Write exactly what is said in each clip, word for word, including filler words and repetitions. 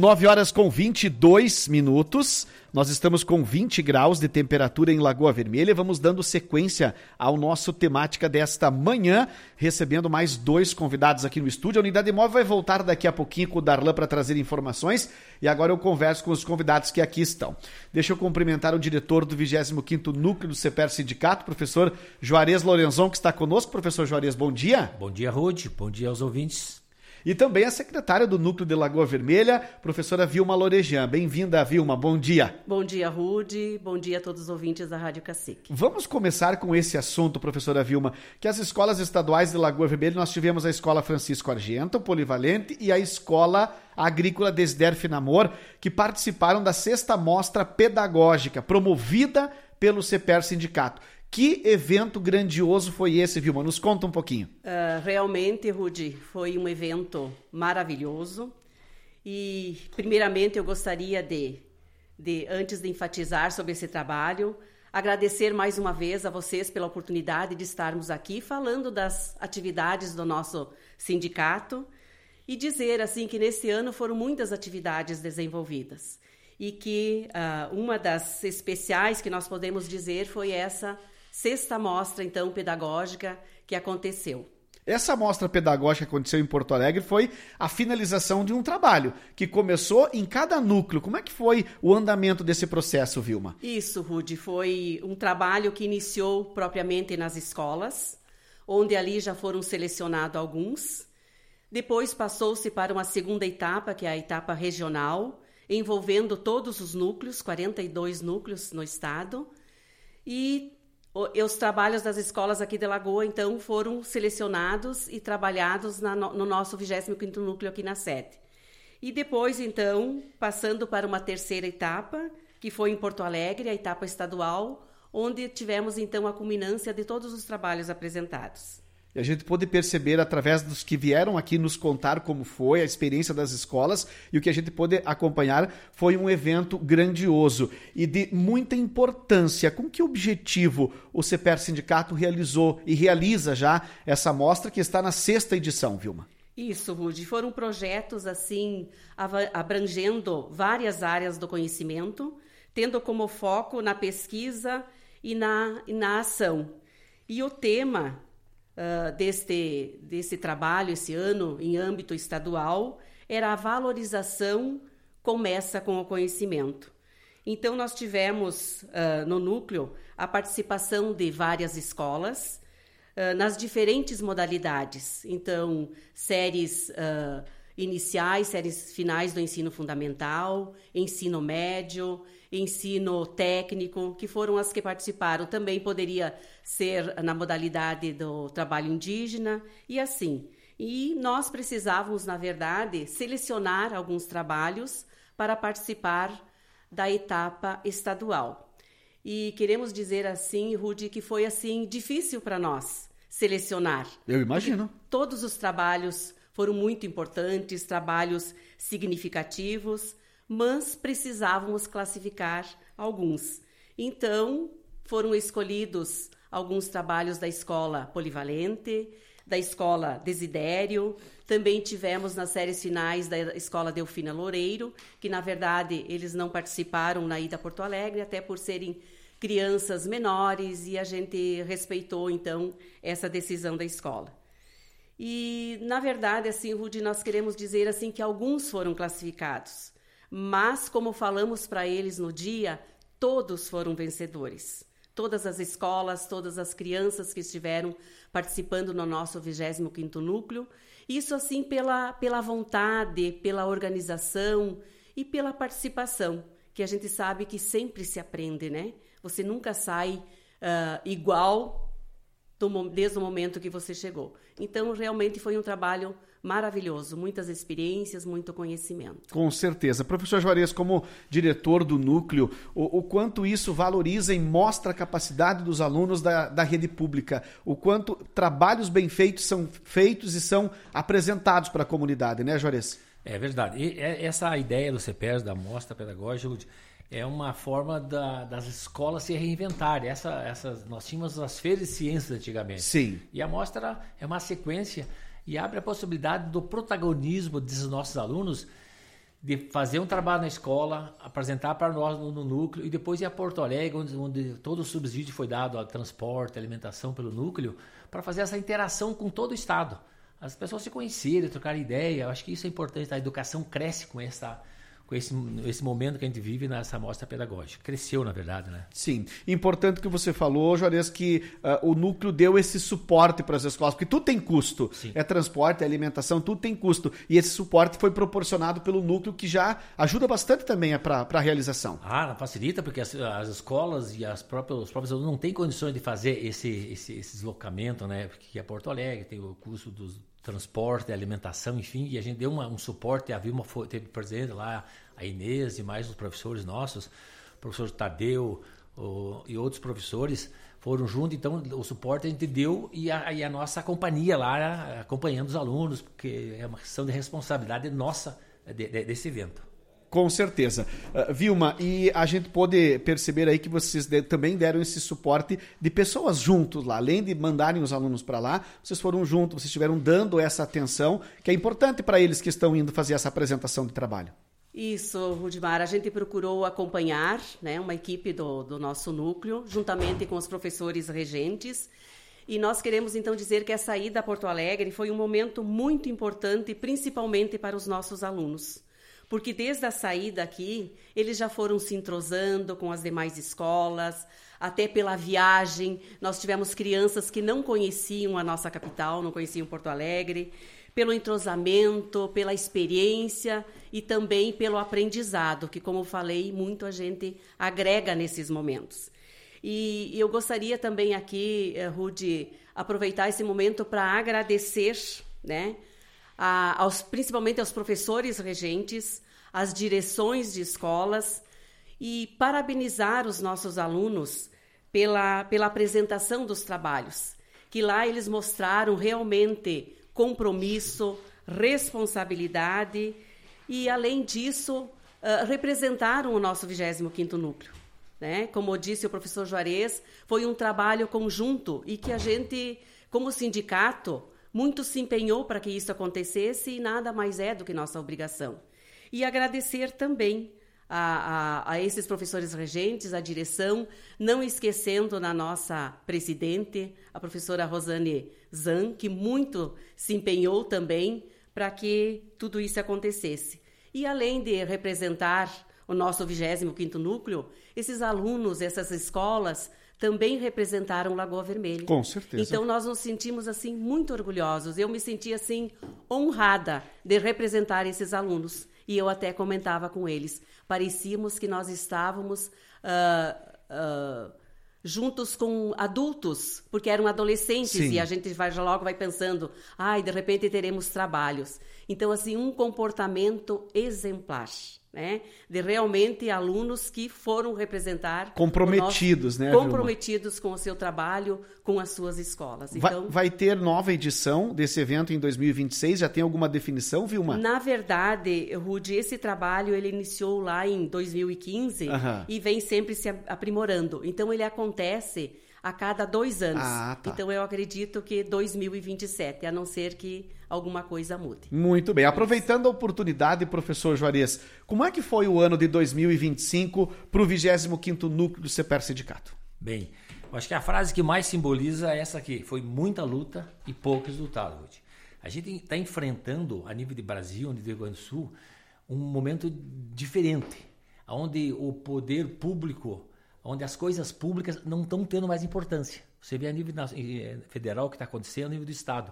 nove horas com vinte e dois minutos, nós estamos com vinte graus de temperatura em Lagoa Vermelha. Vamos dando sequência ao nosso temática desta manhã, recebendo mais dois convidados aqui no estúdio. A Unidade Móvel vai voltar daqui a pouquinho com o Darlan para trazer informações e agora eu converso com os convidados que aqui estão. Deixa eu cumprimentar o diretor do vigésimo quinto Núcleo do CEPER Sindicato, professor Juarez Lorenzon, que está conosco. Professor Juarez, bom dia. Bom dia, Rude. Bom dia aos ouvintes. E também a secretária do Núcleo de Lagoa Vermelha, professora Vilma Lorejan. Bem-vinda, Vilma. Bom dia. Bom dia, Rude. Bom dia a todos os ouvintes da Rádio Cacique. Vamos começar com esse assunto, professora Vilma, que as escolas estaduais de Lagoa Vermelha, nós tivemos a Escola Francisco Argenta, o Polivalente, e a Escola Agrícola Desider Finamor, que participaram da sexta mostra pedagógica, promovida pelo CEPER Sindicato. Que evento grandioso foi esse, Vilma? Nos conta um pouquinho. Uh, realmente, Rudy, foi um evento maravilhoso. E, primeiramente, eu gostaria de, de, antes de enfatizar sobre esse trabalho, agradecer mais uma vez a vocês pela oportunidade de estarmos aqui falando das atividades do nosso sindicato e dizer, assim, que nesse ano foram muitas atividades desenvolvidas. E que uh, uma das especiais que nós podemos dizer foi essa sexta mostra, então, pedagógica que aconteceu. Essa mostra pedagógica que aconteceu em Porto Alegre foi a finalização de um trabalho que começou em cada núcleo. Como é que foi o andamento desse processo, Vilma? Isso, Rudy, foi um trabalho que iniciou propriamente nas escolas, onde ali já foram selecionados alguns. Depois passou-se para uma segunda etapa, que é a etapa regional, envolvendo todos os núcleos, quarenta e dois núcleos no estado, e os trabalhos das escolas aqui de Lagoa, então, foram selecionados e trabalhados na, no nosso vigésimo quinto núcleo aqui na sede. E depois, então, passando para uma terceira etapa, que foi em Porto Alegre, a etapa estadual, onde tivemos, então, a culminância de todos os trabalhos apresentados. E a gente pôde perceber, através dos que vieram aqui nos contar como foi a experiência das escolas, e o que a gente pôde acompanhar foi um evento grandioso e de muita importância. Com que objetivo o CEPER Sindicato realizou e realiza já essa mostra que está na sexta edição, Vilma? Isso, Rudy. Foram projetos assim abrangendo várias áreas do conhecimento, tendo como foco na pesquisa e na, e na ação. E o tema Uh, deste, desse trabalho esse ano em âmbito estadual era a valorização começa com o conhecimento. Então nós tivemos uh, no núcleo a participação de várias escolas uh, nas diferentes modalidades, então séries uh, iniciais, séries finais do ensino fundamental, ensino médio, ensino técnico, que foram as que participaram. Também poderia ser na modalidade do trabalho indígena e assim. E nós precisávamos, na verdade, selecionar alguns trabalhos para participar da etapa estadual. E queremos dizer assim, Rudy, que foi assim difícil para nós selecionar. Eu imagino. Todos os trabalhos foram muito importantes, trabalhos significativos, mas precisávamos classificar alguns. Então, foram escolhidos alguns trabalhos da Escola Polivalente, da Escola Desidério, também tivemos nas séries finais da Escola Delfina Loureiro, que, na verdade, eles não participaram na ida a Porto Alegre, até por serem crianças menores, e a gente respeitou, então, essa decisão da escola. E, na verdade, assim, Rudy, nós queremos dizer assim que alguns foram classificados, mas, como falamos para eles no dia, todos foram vencedores. Todas as escolas, todas as crianças que estiveram participando no nosso vigésimo quinto núcleo, isso assim pela, pela vontade, pela organização e pela participação, que a gente sabe que sempre se aprende, né? Você nunca sai uh, igual do, desde o momento que você chegou. Então, realmente foi um trabalho maravilhoso, muitas experiências, muito conhecimento. Com certeza. Professor Juarez, como diretor do núcleo, o, o quanto isso valoriza e mostra a capacidade dos alunos da, da rede pública, o quanto trabalhos bem feitos são feitos e são apresentados para a comunidade, né, Juarez? É verdade. E essa ideia do CEPER, da mostra pedagógica, é uma forma da, das escolas se reinventarem. Essa, essa, nós tínhamos as feiras de ciências antigamente. Sim. E a mostra é uma sequência e abre a possibilidade do protagonismo desses nossos alunos de fazer um trabalho na escola, apresentar para nós no, no núcleo e depois ir a Porto Alegre, onde, onde todo o subsídio foi dado ao transporte, alimentação pelo núcleo, para fazer essa interação com todo o Estado. As pessoas se conhecerem, trocarem ideia. Eu acho que isso é importante. A educação cresce com essa... com esse, esse momento que a gente vive nessa mostra pedagógica. Cresceu, na verdade, né? Sim. Importante que você falou, Juarez, que uh, o núcleo deu esse suporte para as escolas, porque tudo tem custo. Sim. É transporte, é alimentação, tudo tem custo. E esse suporte foi proporcionado pelo núcleo, que já ajuda bastante também para a realização. Ah, facilita, porque as, as escolas e as próprias, os próprios alunos não têm condições de fazer esse, esse, esse deslocamento, né? Porque é Porto Alegre, tem o custo dos transporte, alimentação, enfim, e a gente deu uma, um suporte, a Vilma foi, teve presente lá, a Inês e mais os professores nossos, o professor Tadeu o, e outros professores foram juntos, então o suporte a gente deu e a, e a nossa companhia lá, acompanhando os alunos, porque é uma questão de responsabilidade nossa de, de, desse evento. Com certeza. Uh, Vilma, e a gente pode perceber aí que vocês de, também deram esse suporte de pessoas juntos lá. Além de mandarem os alunos para lá, vocês foram juntos, vocês estiveram dando essa atenção, que é importante para eles que estão indo fazer essa apresentação de trabalho. Isso, Rudimar. A gente procurou acompanhar, né, uma equipe do, do nosso núcleo, juntamente com os professores regentes. E nós queremos, então, dizer que essa ida a Porto Alegre foi um momento muito importante, principalmente para os nossos alunos. Porque desde a saída aqui, eles já foram se entrosando com as demais escolas, até pela viagem. Nós tivemos crianças que não conheciam a nossa capital, não conheciam Porto Alegre, pelo entrosamento, pela experiência e também pelo aprendizado, que, como eu falei, muito a gente agrega nesses momentos. E eu gostaria também aqui, Rudy, aproveitar esse momento para agradecer, né? A, aos, principalmente aos professores regentes, às direções de escolas e parabenizar os nossos alunos pela, pela apresentação dos trabalhos, que lá eles mostraram realmente compromisso, responsabilidade e, além disso, uh, representaram o nosso vigésimo quinto núcleo. Né? Como disse o professor Juarez, foi um trabalho conjunto e que a gente, como sindicato, muito se empenhou para que isso acontecesse e nada mais é do que nossa obrigação. E agradecer também a, a, a esses professores regentes, a direção, não esquecendo na nossa presidente, a professora Rosane Zan, que muito se empenhou também para que tudo isso acontecesse. E além de representar o nosso vigésimo quinto núcleo, esses alunos, essas escolas, também representaram Lagoa Vermelha. Com certeza. Então, nós nos sentimos, assim, muito orgulhosos. Eu me senti, assim, honrada de representar esses alunos. E eu até comentava com eles. Parecíamos que nós estávamos uh, uh, juntos com adultos, porque eram adolescentes. Sim. E a gente vai, já logo vai pensando, ai, de repente teremos trabalhos. Então, assim, um comportamento exemplar. Né? De realmente alunos que foram representar... Comprometidos, nosso, né, Comprometidos Vilma? Com o seu trabalho, com as suas escolas. Então, vai, vai ter nova edição desse evento em dois mil e vinte e seis? Já tem alguma definição, Vilma? Na verdade, Rudy, esse trabalho ele iniciou lá em dois mil e quinze uh-huh. e vem sempre se aprimorando. Então, ele acontece a cada dois anos. Ah, tá. Então, eu acredito que dois mil e vinte e sete, a não ser que alguma coisa mude. Muito bem. Aproveitando a oportunidade, professor Juarez, como é que foi o ano de dois mil e vinte e cinco para o vigésimo quinto núcleo do CEPER Sindicato? Bem, eu acho que a frase que mais simboliza é essa aqui. Foi muita luta e pouco resultado, Rudy. A gente está enfrentando, a nível de Brasil, a nível do Rio Grande do Sul, um momento diferente, onde o poder público, onde as coisas públicas não estão tendo mais importância. Você vê a nível federal o que está acontecendo, a nível do Estado.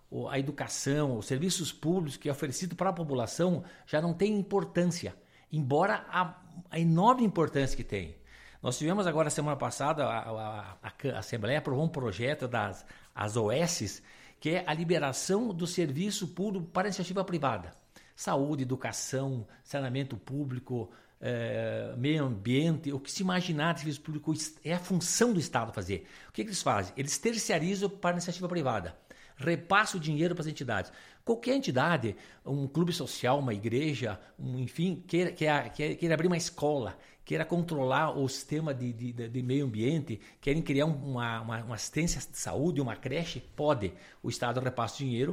A educação, os serviços públicos que é oferecido para a população já não tem importância, embora a, a enorme importância que tem. Nós tivemos agora, semana passada, a, a, a, a Assembleia aprovou um projeto das as O S, que é a liberação do serviço público para a iniciativa privada. Saúde, educação, saneamento público, é, meio ambiente, o que se imaginar de serviço público é a função do Estado fazer. O que, que eles fazem? Eles terciarizam para a iniciativa privada. Repassa o dinheiro para as entidades. Qualquer entidade, um clube social, uma igreja, um, enfim, queira, queira, queira abrir uma escola, queira controlar o sistema de, de, de meio ambiente, querem criar uma, uma, uma assistência de saúde, uma creche, pode. O Estado repassa o dinheiro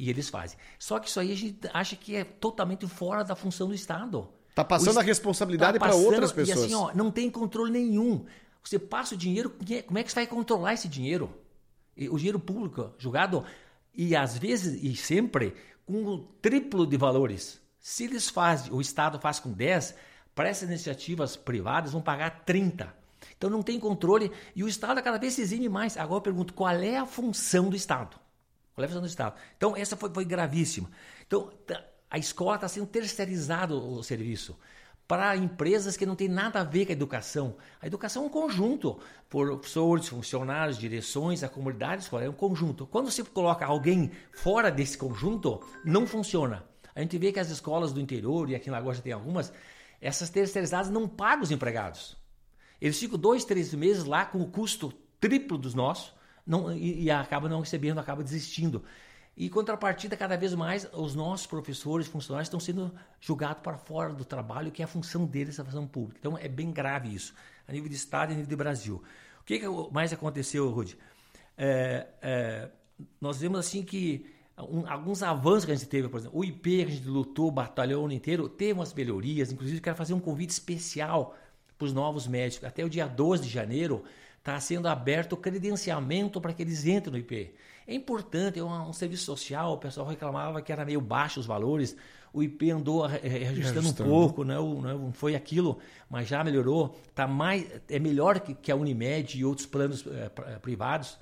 E eles fazem. Só que isso aí a gente acha que é totalmente fora da função do Estado. Está passando a responsabilidade tá para outras pessoas. E assim, ó, não tem controle nenhum. Você passa o dinheiro, como é que você vai controlar esse dinheiro? O dinheiro público jogado, e às vezes, e sempre, com o triplo de valores. Se eles fazem, o Estado faz com dez, para essas iniciativas privadas vão pagar trinta. Então não tem controle e o Estado cada vez se exime mais. Agora eu pergunto, qual é a função do Estado? Qual é a função do Estado? Então essa foi, foi gravíssima. Então a escola está sendo terceirizado o serviço para empresas que não tem nada a ver com a educação. A educação é um conjunto, professores, funcionários, direções, a comunidade escolar é um conjunto. Quando você coloca alguém fora desse conjunto, não funciona. A gente vê que as escolas do interior, e aqui em Lagoa já tem algumas, essas terceirizadas não pagam os empregados. Eles ficam dois, três meses lá com o custo triplo dos nossos não, e, e acabam não recebendo, acabam desistindo. E, em contrapartida, cada vez mais, os nossos professores, funcionários estão sendo julgados para fora do trabalho, que é a função deles, a função pública. Então, é bem grave isso, a nível de Estado e a nível de Brasil. O que, que mais aconteceu, Rudy? É, é, nós vemos assim que um, alguns avanços que a gente teve, por exemplo, o I P, que a gente lutou, batalhou o ano inteiro, teve umas melhorias. Inclusive, quero fazer um convite especial para os novos médicos. Até o dia doze de janeiro está sendo aberto o credenciamento para que eles entrem no I P. É importante, é um, um serviço social, o pessoal reclamava que era meio baixo os valores, o I P andou reajustando um pouco, não, não foi aquilo, mas já melhorou, tá mais, é melhor que, que a Unimed e outros planos é, privados.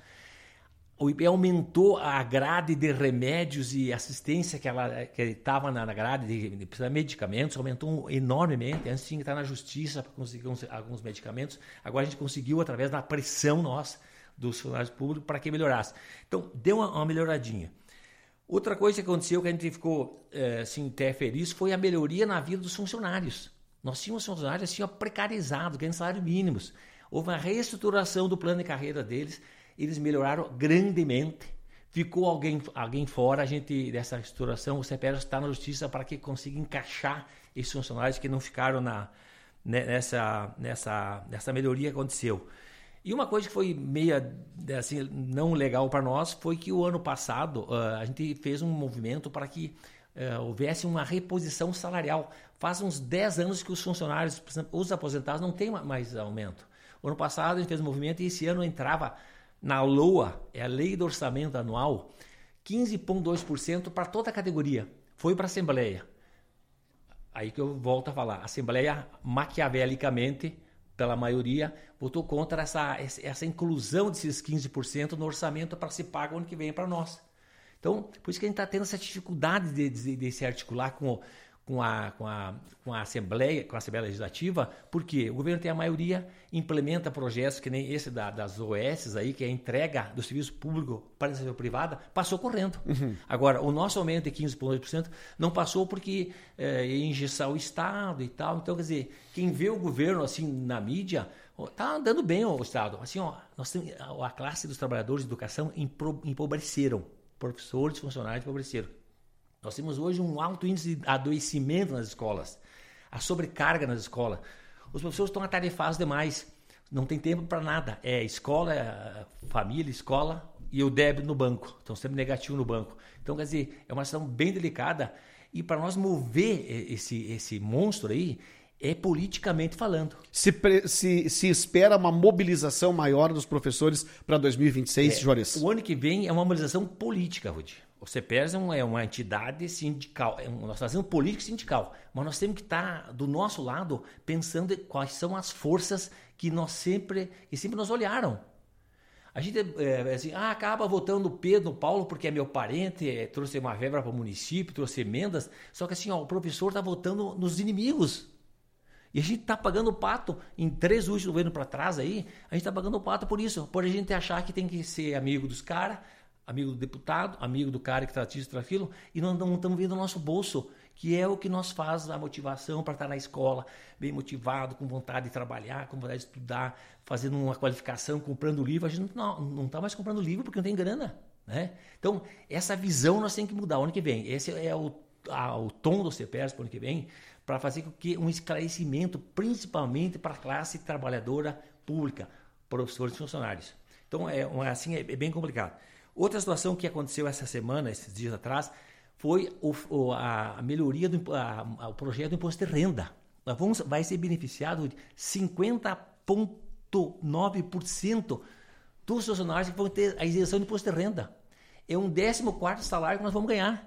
O I P aumentou a grade de remédios e assistência que ela que estava na grade de, de, de medicamentos, aumentou enormemente. Antes tinha que estar na justiça para conseguir uns, alguns medicamentos. Agora a gente conseguiu, através da pressão nossa, dos funcionários públicos, para que melhorasse. Então, deu uma, uma melhoradinha. Outra coisa que aconteceu, que a gente ficou é, assim, até feliz, foi a melhoria na vida dos funcionários. Nós tínhamos funcionários assim, ó, precarizados, ganhando salários mínimos. Houve uma reestruturação do plano de carreira deles. Eles melhoraram grandemente. Ficou alguém, alguém fora, a gente, dessa restauração, o C P R está na justiça para que consiga encaixar esses funcionários que não ficaram na, nessa, nessa, nessa melhoria que aconteceu. E uma coisa que foi meio assim, não legal para nós foi que o ano passado uh, a gente fez um movimento para que uh, houvesse uma reposição salarial. Faz uns dez anos que os funcionários, por exemplo, os aposentados, não têm mais aumento. O ano passado a gente fez um movimento e esse ano entrava na L O A, é a Lei do Orçamento Anual, quinze vírgula dois por cento para toda a categoria. Foi para a Assembleia. Aí que eu volto a falar. A Assembleia, maquiavelicamente, pela maioria, votou contra essa, essa inclusão desses quinze por cento no orçamento para se pagar o ano que vem para nós. Então, por isso que a gente está tendo essa dificuldade de, de, de se articular com, o, com, a, com, a, com a Assembleia, com a Assembleia Legislativa, porque o governo tem a maioria, implementa projetos que nem esse da, das O S aí, que é a entrega do serviço público para a iniciativa privada, passou correndo. Uhum. Agora, o nosso aumento de quinze vírgula dois por cento não passou porque é, ia engessar o Estado e tal. Então, quer dizer, quem vê o governo assim na mídia, está andando bem o Estado. Assim, ó, nós temos, a classe dos trabalhadores de educação empobreceram. Professores e funcionários empobreceram. Nós temos hoje um alto índice de adoecimento nas escolas, a sobrecarga nas escolas. Os professores estão atarefados demais, não tem tempo para nada. É escola, é família, escola e o débito no banco. Estão sempre negativo no banco. Então, quer dizer, é uma situação bem delicada e para nós mover esse, esse monstro aí, é politicamente falando. Se, se, se espera uma mobilização maior dos professores para dois mil e vinte e seis, é, Juarez? O ano que vem é uma mobilização política, Rudy. O C P E R S é uma entidade sindical, é um, nós estamos fazendo política sindical, mas nós temos que estar do nosso lado pensando quais são as forças que nós sempre, que sempre nos olharam. A gente é, assim, ah, acaba votando o Pedro, Paulo, porque é meu parente, é, trouxe uma verba para o município, trouxe emendas, só que assim, ó, o professor está votando nos inimigos. E a gente está pagando o pato em três últimos governos para trás aí, a gente está pagando o pato por isso, por a gente achar que tem que ser amigo dos caras, amigo do deputado, amigo do cara que trata isso, trata aquilo, e nós não estamos vendo o nosso bolso, que é o que nos faz a motivação para estar na escola, bem motivado, com vontade de trabalhar, com vontade de estudar, fazendo uma qualificação, comprando livro. A gente não está mais comprando livro porque não tem grana, né? Então, essa visão nós temos que mudar o ano que vem. Esse é o, a, o tom do C P E R S para o ano que vem, para fazer com que um esclarecimento, principalmente para a classe trabalhadora pública, professores e funcionários. Então, é, assim, é bem complicado. Outra situação que aconteceu essa semana, esses dias atrás, foi o, o, a melhoria do a, a, o projeto do imposto de renda. Nós vamos, vai ser beneficiado de cinquenta vírgula nove por cento dos funcionários que vão ter a isenção de imposto de renda. É um décimo quarto salário que nós vamos ganhar.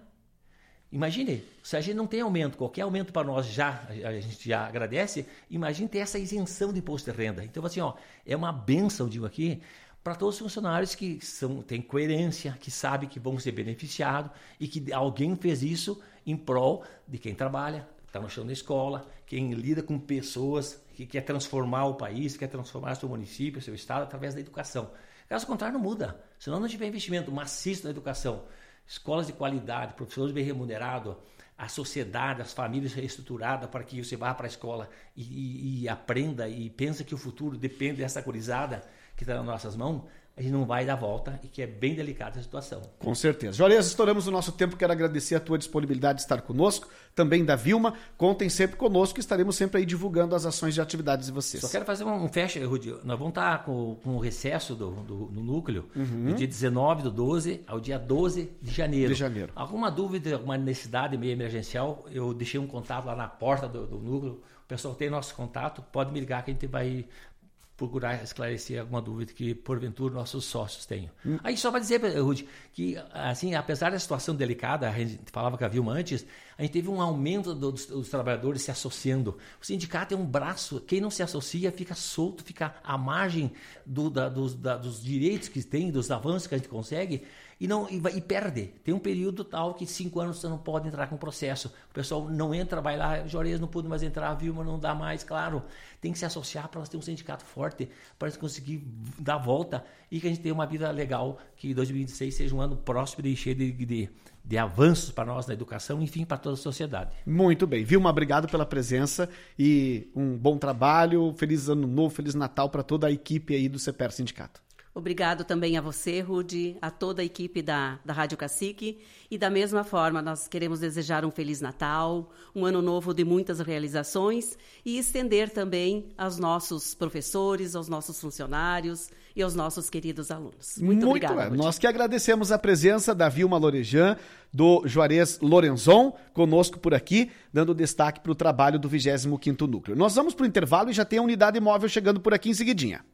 Imagine, se a gente não tem aumento, qualquer aumento para nós já, a gente já agradece, imagine ter essa isenção de imposto de renda. Então, assim, ó, é uma bênção, digo aqui, para todos os funcionários que são, têm coerência, que sabem que vão ser beneficiados e que alguém fez isso em prol de quem trabalha, está no chão da escola, quem lida com pessoas, que quer transformar o país, quer transformar seu município, seu estado, através da educação. Caso contrário, não muda. Se não tiver investimento maciço na educação, escolas de qualidade, professores bem remunerados, a sociedade, as famílias reestruturadas para que você vá para a escola e, e, e aprenda e pense que o futuro depende dessa gurizada que está nas nossas mãos, a gente não vai dar volta e que é bem delicada a situação. Com certeza. Juarez, estouramos o nosso tempo, quero agradecer a tua disponibilidade de estar conosco, também da Vilma, contem sempre conosco, estaremos sempre aí divulgando as ações e atividades de vocês. Só quero fazer um fecha, Rudi, nós vamos estar com, com o recesso do, do, do núcleo, uhum. do dia dezenove do doze ao dia doze de janeiro. De janeiro. Alguma dúvida, alguma necessidade meio emergencial, eu deixei um contato lá na porta do, do núcleo, o pessoal tem nosso contato, pode me ligar que a gente vai procurar esclarecer alguma dúvida que, porventura, nossos sócios tenham. Hum. Aí só para dizer, Rudy, que, assim, apesar da situação delicada, a gente falava com a Vilma antes, a gente teve um aumento dos, dos trabalhadores se associando. O sindicato é um braço, quem não se associa fica solto, fica à margem do, da, dos, da, dos direitos que tem, dos avanços que a gente consegue, e, não, e, e perde. Tem um período tal que cinco anos você não pode entrar com o processo. O pessoal não entra, vai lá, Juarez não pude mais entrar, a Vilma não dá mais, claro. Tem que se associar para nós ter um sindicato forte, para nós conseguir dar a volta e que a gente tenha uma vida legal, que dois mil e vinte e seis seja um ano próspero e cheio de, de, de avanços para nós na educação, enfim, para toda a sociedade. Muito bem. Vilma, obrigado pela presença e um bom trabalho, feliz ano novo, feliz Natal para toda a equipe aí do CEPER Sindicato. Obrigado também a você, Rudy, a toda a equipe da, da Rádio Cacique. E da mesma forma, nós queremos desejar um Feliz Natal, um ano novo de muitas realizações e estender também aos nossos professores, aos nossos funcionários e aos nossos queridos alunos. Muito, Muito obrigada, é. Nós que agradecemos a presença da Vilma Lorejan, do Juarez Lorenzon, conosco por aqui, dando destaque para o trabalho do vigésimo quinto Núcleo. Nós vamos para o intervalo e já tem a unidade móvel chegando por aqui em seguidinha.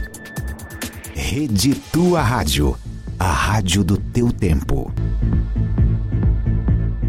Rede Tua Rádio, a rádio do teu tempo.